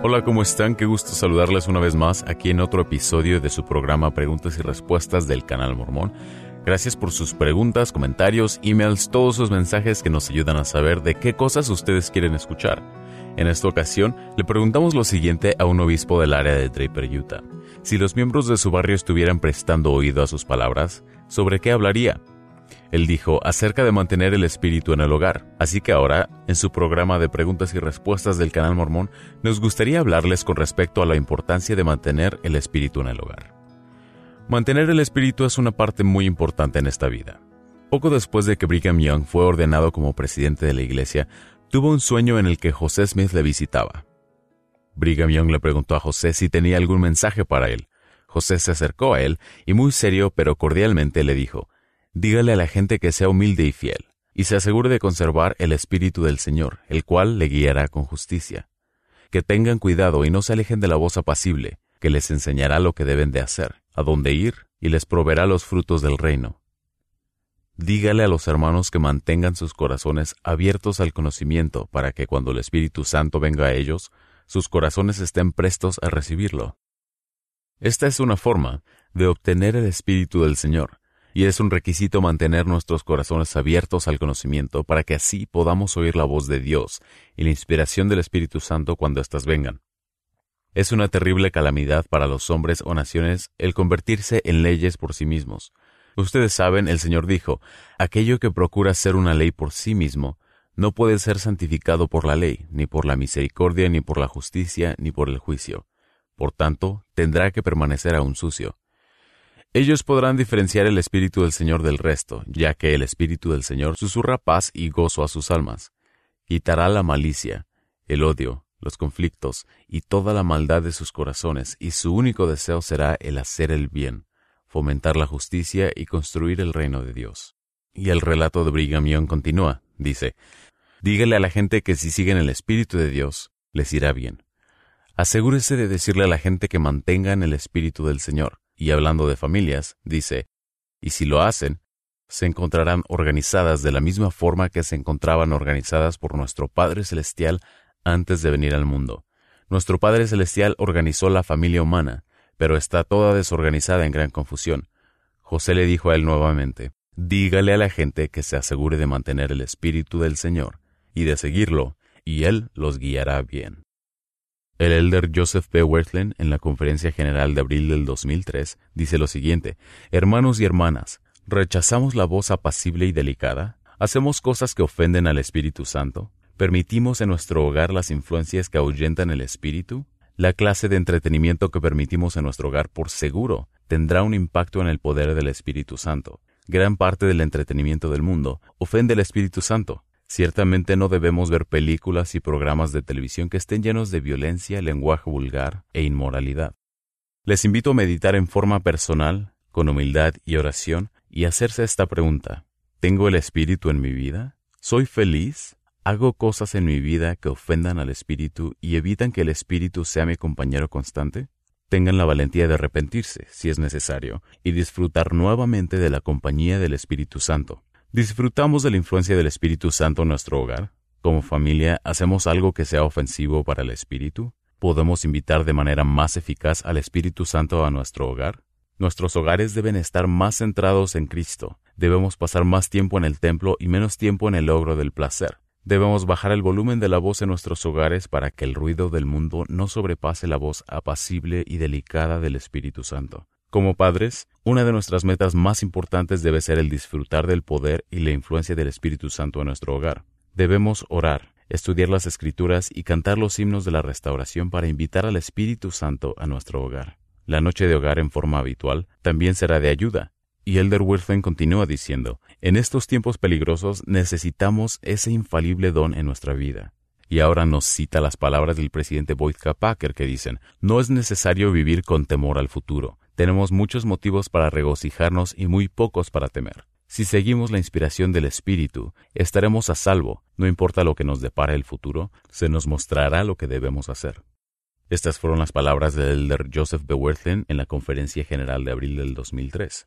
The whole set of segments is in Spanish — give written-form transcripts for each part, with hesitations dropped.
Hola, ¿cómo están? Qué gusto saludarles una vez más aquí en otro episodio de su programa Preguntas y Respuestas del Canal Mormón. Gracias por sus preguntas, comentarios, emails, todos sus mensajes que nos ayudan a saber de qué cosas ustedes quieren escuchar. En esta ocasión, le preguntamos lo siguiente a un obispo del área de Draper, Utah. Si los miembros de su barrio estuvieran prestando oído a sus palabras, ¿sobre qué hablaría? Él dijo acerca de mantener el espíritu en el hogar. Así que ahora, en su programa de preguntas y respuestas del Canal Mormón, nos gustaría hablarles con respecto a la importancia de mantener el espíritu en el hogar. Mantener el espíritu es una parte muy importante en esta vida. Poco después de que Brigham Young fue ordenado como presidente de la iglesia, tuvo un sueño en el que José Smith le visitaba. Brigham Young le preguntó a José si tenía algún mensaje para él. José se acercó a él y muy serio pero cordialmente le dijo: dígale a la gente que sea humilde y fiel, y se asegure de conservar el espíritu del Señor, el cual le guiará con justicia. Que tengan cuidado y no se alejen de la voz apacible, que les enseñará lo que deben de hacer, a dónde ir, y les proveerá los frutos del reino. Dígale a los hermanos que mantengan sus corazones abiertos al conocimiento para que cuando el Espíritu Santo venga a ellos, sus corazones estén prestos a recibirlo. Esta es una forma de obtener el Espíritu del Señor, y es un requisito mantener nuestros corazones abiertos al conocimiento para que así podamos oír la voz de Dios y la inspiración del Espíritu Santo cuando éstas vengan. Es una terrible calamidad para los hombres o naciones el convertirse en leyes por sí mismos. Ustedes saben, el Señor dijo: aquello que procura ser una ley por sí mismo no puede ser santificado por la ley, ni por la misericordia, ni por la justicia, ni por el juicio. Por tanto, tendrá que permanecer aún sucio. Ellos podrán diferenciar el Espíritu del Señor del resto, ya que el Espíritu del Señor susurra paz y gozo a sus almas. Quitará la malicia, el odio, los conflictos y toda la maldad de sus corazones, y su único deseo será el hacer el bien, fomentar la justicia y construir el reino de Dios. Y el relato de Brigham Young continúa, dice: dígale a la gente que si siguen el Espíritu de Dios, les irá bien. Asegúrese de decirle a la gente que mantengan el Espíritu del Señor. Y hablando de familias, dice: y si lo hacen, se encontrarán organizadas de la misma forma que se encontraban organizadas por nuestro Padre Celestial antes de venir al mundo. Nuestro Padre Celestial organizó la familia humana, pero está toda desorganizada en gran confusión. José le dijo a él nuevamente: dígale a la gente que se asegure de mantener el Espíritu del Señor y de seguirlo, y Él los guiará bien. El elder Joseph B. Wirthlin, en la Conferencia General de abril del 2003, dice lo siguiente: hermanos y hermanas, ¿rechazamos la voz apacible y delicada? ¿Hacemos cosas que ofenden al Espíritu Santo? ¿Permitimos en nuestro hogar las influencias que ahuyentan el Espíritu? La clase de entretenimiento que permitimos en nuestro hogar, por seguro, tendrá un impacto en el poder del Espíritu Santo. Gran parte del entretenimiento del mundo ofende al Espíritu Santo. Ciertamente no debemos ver películas y programas de televisión que estén llenos de violencia, lenguaje vulgar e inmoralidad. Les invito a meditar en forma personal, con humildad y oración, y hacerse esta pregunta: ¿tengo el Espíritu en mi vida? ¿Soy feliz? ¿Hago cosas en mi vida que ofendan al Espíritu y evitan que el Espíritu sea mi compañero constante? Tengan la valentía de arrepentirse, si es necesario, y disfrutar nuevamente de la compañía del Espíritu Santo. ¿Disfrutamos de la influencia del Espíritu Santo en nuestro hogar? ¿Como familia hacemos algo que sea ofensivo para el Espíritu? ¿Podemos invitar de manera más eficaz al Espíritu Santo a nuestro hogar? Nuestros hogares deben estar más centrados en Cristo. Debemos pasar más tiempo en el templo y menos tiempo en el logro del placer. Debemos bajar el volumen de la voz en nuestros hogares para que el ruido del mundo no sobrepase la voz apacible y delicada del Espíritu Santo. Como padres, una de nuestras metas más importantes debe ser el disfrutar del poder y la influencia del Espíritu Santo en nuestro hogar. Debemos orar, estudiar las Escrituras y cantar los himnos de la restauración para invitar al Espíritu Santo a nuestro hogar. La noche de hogar en forma habitual también será de ayuda. Y Elder Wirthlin continúa diciendo: en estos tiempos peligrosos necesitamos ese infalible don en nuestra vida. Y ahora nos cita las palabras del presidente Boyd K. Packer que dicen: no es necesario vivir con temor al futuro. Tenemos muchos motivos para regocijarnos y muy pocos para temer. Si seguimos la inspiración del Espíritu, estaremos a salvo. No importa lo que nos depara el futuro, se nos mostrará lo que debemos hacer. Estas fueron las palabras del elder Joseph B. Wirthlin en la Conferencia General de abril del 2003.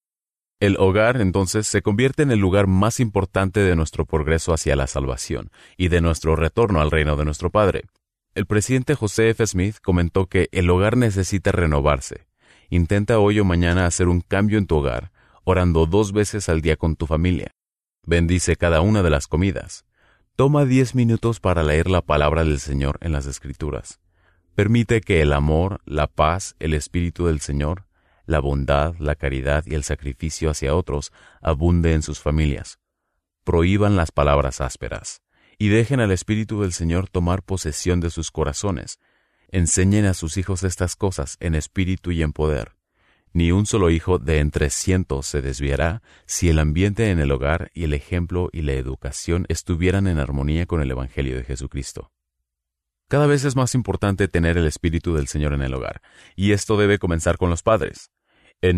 El hogar, entonces, se convierte en el lugar más importante de nuestro progreso hacia la salvación y de nuestro retorno al reino de nuestro Padre. El presidente José F. Smith comentó que el hogar necesita renovarse. Intenta hoy o mañana hacer un cambio en tu hogar, orando 2 veces al día con tu familia. Bendice cada una de las comidas. Toma 10 minutos para leer la palabra del Señor en las Escrituras. Permite que el amor, la paz, el Espíritu del Señor, la bondad, la caridad y el sacrificio hacia otros abunde en sus familias. Prohíban las palabras ásperas y dejen al Espíritu del Señor tomar posesión de sus corazones. Enseñen a sus hijos estas cosas en espíritu y en poder. Ni un solo hijo de entre 100 se desviará si el ambiente en el hogar y el ejemplo y la educación estuvieran en armonía con el Evangelio de Jesucristo. Cada vez es más importante tener el Espíritu del Señor en el hogar, y esto debe comenzar con los padres. En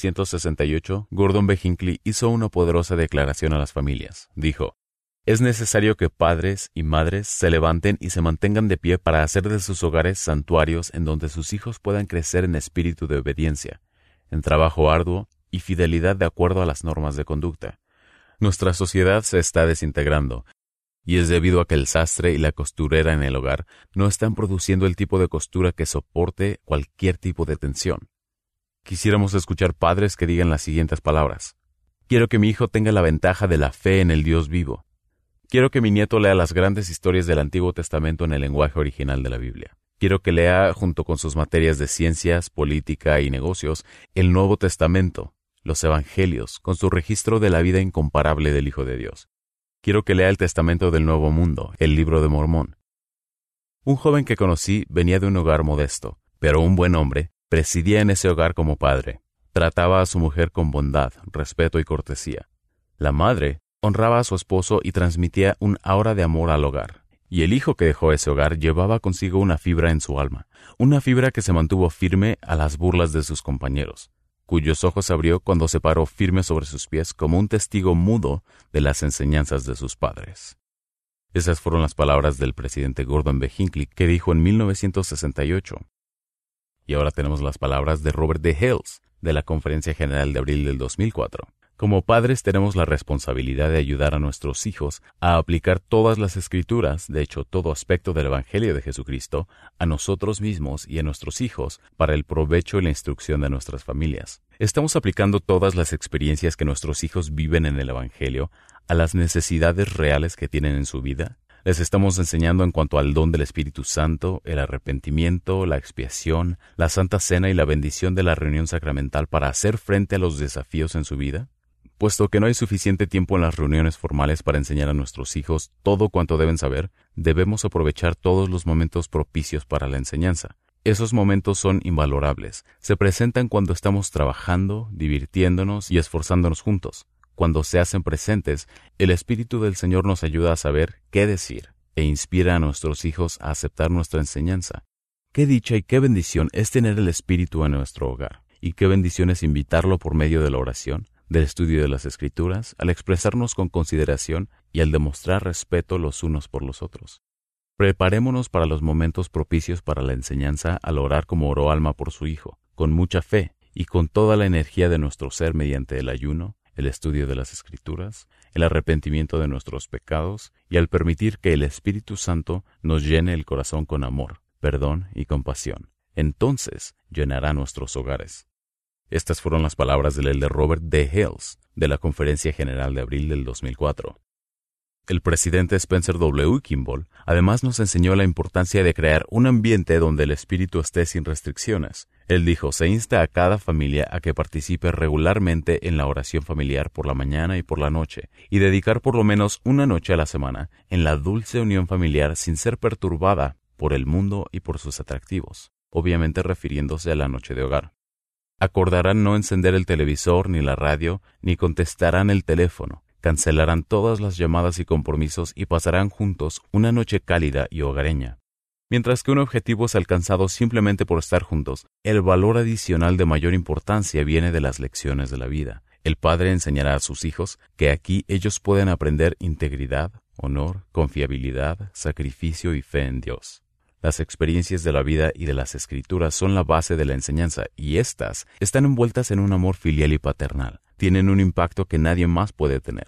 1968, Gordon B. Hinckley hizo una poderosa declaración a las familias. Dijo: es necesario que padres y madres se levanten y se mantengan de pie para hacer de sus hogares santuarios en donde sus hijos puedan crecer en espíritu de obediencia, en trabajo arduo y fidelidad de acuerdo a las normas de conducta. Nuestra sociedad se está desintegrando, y es debido a que el sastre y la costurera en el hogar no están produciendo el tipo de costura que soporte cualquier tipo de tensión. Quisiéramos escuchar padres que digan las siguientes palabras: quiero que mi hijo tenga la ventaja de la fe en el Dios vivo. Quiero que mi nieto lea las grandes historias del Antiguo Testamento en el lenguaje original de la Biblia. Quiero que lea, junto con sus materias de ciencias, política y negocios, el Nuevo Testamento, los Evangelios, con su registro de la vida incomparable del Hijo de Dios. Quiero que lea el Testamento del Nuevo Mundo, el Libro de Mormón. Un joven que conocí venía de un hogar modesto, pero un buen hombre presidía en ese hogar como padre. Trataba a su mujer con bondad, respeto y cortesía. La madre honraba a su esposo y transmitía un aura de amor al hogar. Y el hijo que dejó ese hogar llevaba consigo una fibra en su alma, una fibra que se mantuvo firme a las burlas de sus compañeros, cuyos ojos abrió cuando se paró firme sobre sus pies como un testigo mudo de las enseñanzas de sus padres. Esas fueron las palabras del presidente Gordon B. Hinckley, que dijo en 1968. Y ahora tenemos las palabras de Robert D. Hales, de la Conferencia General de abril del 2004. Como padres tenemos la responsabilidad de ayudar a nuestros hijos a aplicar todas las Escrituras, de hecho todo aspecto del Evangelio de Jesucristo, a nosotros mismos y a nuestros hijos para el provecho y la instrucción de nuestras familias. Estamos aplicando todas las experiencias que nuestros hijos viven en el Evangelio a las necesidades reales que tienen en su vida. Les estamos enseñando en cuanto al don del Espíritu Santo, el arrepentimiento, la expiación, la Santa Cena y la bendición de la reunión sacramental para hacer frente a los desafíos en su vida. Puesto que no hay suficiente tiempo en las reuniones formales para enseñar a nuestros hijos todo cuanto deben saber, debemos aprovechar todos los momentos propicios para la enseñanza. Esos momentos son invalorables. Se presentan cuando estamos trabajando, divirtiéndonos y esforzándonos juntos. Cuando se hacen presentes, el Espíritu del Señor nos ayuda a saber qué decir e inspira a nuestros hijos a aceptar nuestra enseñanza. Qué dicha y qué bendición es tener el Espíritu en nuestro hogar, y qué bendición es invitarlo por medio de la oración, del estudio de las Escrituras, al expresarnos con consideración y al demostrar respeto los unos por los otros. Preparémonos para los momentos propicios para la enseñanza al orar como oró Alma por su hijo, con mucha fe y con toda la energía de nuestro ser mediante el ayuno, el estudio de las Escrituras, el arrepentimiento de nuestros pecados y al permitir que el Espíritu Santo nos llene el corazón con amor, perdón y compasión. Entonces llenará nuestros hogares. Estas fueron las palabras del elder Robert D. Hales, de la Conferencia General de abril del 2004. El presidente Spencer W. Kimball además nos enseñó la importancia de crear un ambiente donde el espíritu esté sin restricciones. Él dijo: se insta a cada familia a que participe regularmente en la oración familiar por la mañana y por la noche, y dedicar por lo menos una noche a la semana en la dulce unión familiar sin ser perturbada por el mundo y por sus atractivos, obviamente refiriéndose a la noche de hogar. Acordarán no encender el televisor ni la radio, ni contestarán el teléfono. Cancelarán todas las llamadas y compromisos y pasarán juntos una noche cálida y hogareña. Mientras que un objetivo es alcanzado simplemente por estar juntos, el valor adicional de mayor importancia viene de las lecciones de la vida. El padre enseñará a sus hijos que aquí ellos pueden aprender integridad, honor, confiabilidad, sacrificio y fe en Dios. Las experiencias de la vida y de las Escrituras son la base de la enseñanza, y éstas están envueltas en un amor filial y paternal. Tienen un impacto que nadie más puede tener.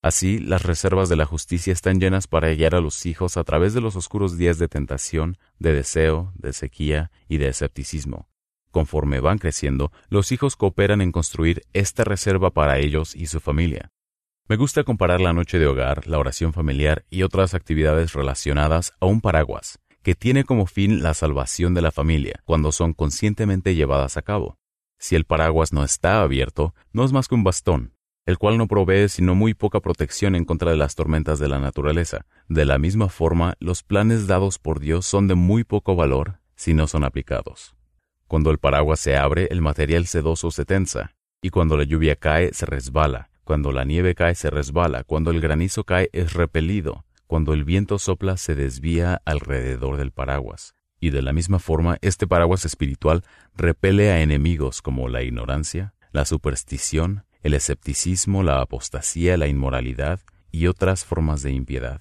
Así, las reservas de la justicia están llenas para guiar a los hijos a través de los oscuros días de tentación, de deseo, de sequía y de escepticismo. Conforme van creciendo, los hijos cooperan en construir esta reserva para ellos y su familia. Me gusta comparar la noche de hogar, la oración familiar y otras actividades relacionadas a un paraguas, que tiene como fin la salvación de la familia cuando son conscientemente llevadas a cabo. Si el paraguas no está abierto, no es más que un bastón, el cual no provee sino muy poca protección en contra de las tormentas de la naturaleza. De la misma forma, los planes dados por Dios son de muy poco valor si no son aplicados. Cuando el paraguas se abre, el material sedoso se tensa, y cuando la lluvia cae, se resbala. Cuando la nieve cae, se resbala. Cuando el granizo cae, es repelido. Cuando el viento sopla, se desvía alrededor del paraguas. Y de la misma forma, este paraguas espiritual repele a enemigos como la ignorancia, la superstición, el escepticismo, la apostasía, la inmoralidad y otras formas de impiedad.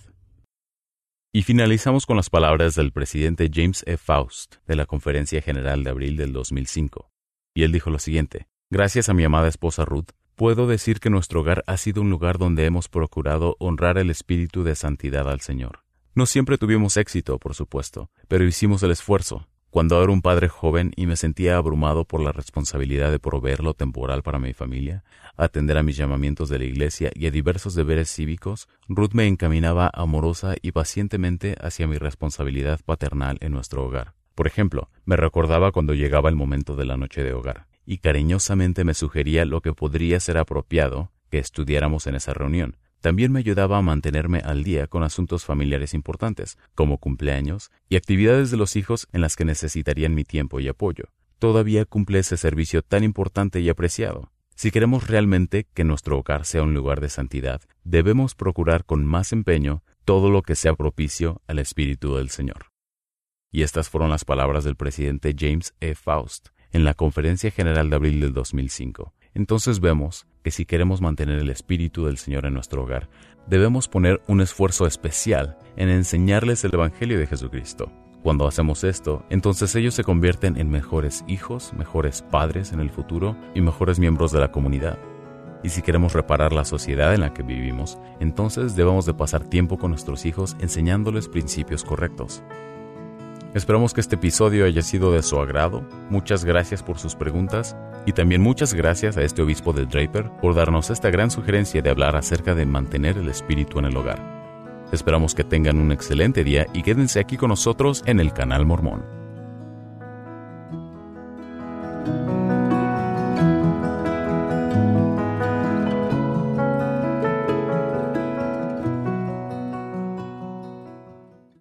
Y finalizamos con las palabras del presidente James E. Faust de la Conferencia General de abril del 2005. Y él dijo lo siguiente: gracias a mi amada esposa Ruth, puedo decir que nuestro hogar ha sido un lugar donde hemos procurado honrar el espíritu de santidad al Señor. No siempre tuvimos éxito, por supuesto, pero hicimos el esfuerzo. Cuando era un padre joven y me sentía abrumado por la responsabilidad de proveer lo temporal para mi familia, atender a mis llamamientos de la iglesia y a diversos deberes cívicos, Ruth me encaminaba amorosa y pacientemente hacia mi responsabilidad paternal en nuestro hogar. Por ejemplo, me recordaba cuando llegaba el momento de la noche de hogar, y cariñosamente me sugería lo que podría ser apropiado que estudiáramos en esa reunión. También me ayudaba a mantenerme al día con asuntos familiares importantes, como cumpleaños y actividades de los hijos en las que necesitarían mi tiempo y apoyo. Todavía cumple ese servicio tan importante y apreciado. Si queremos realmente que nuestro hogar sea un lugar de santidad, debemos procurar con más empeño todo lo que sea propicio al Espíritu del Señor. Y estas fueron las palabras del presidente James E. Faust en la Conferencia General de abril del 2005. Entonces vemos que si queremos mantener el Espíritu del Señor en nuestro hogar, debemos poner un esfuerzo especial en enseñarles el Evangelio de Jesucristo. Cuando hacemos esto, entonces ellos se convierten en mejores hijos, mejores padres en el futuro y mejores miembros de la comunidad. Y si queremos reparar la sociedad en la que vivimos, entonces debemos de pasar tiempo con nuestros hijos enseñándoles principios correctos. Esperamos que este episodio haya sido de su agrado. Muchas gracias por sus preguntas y también muchas gracias a este obispo de Draper por darnos esta gran sugerencia de hablar acerca de mantener el espíritu en el hogar. Esperamos que tengan un excelente día y quédense aquí con nosotros en el Canal Mormón.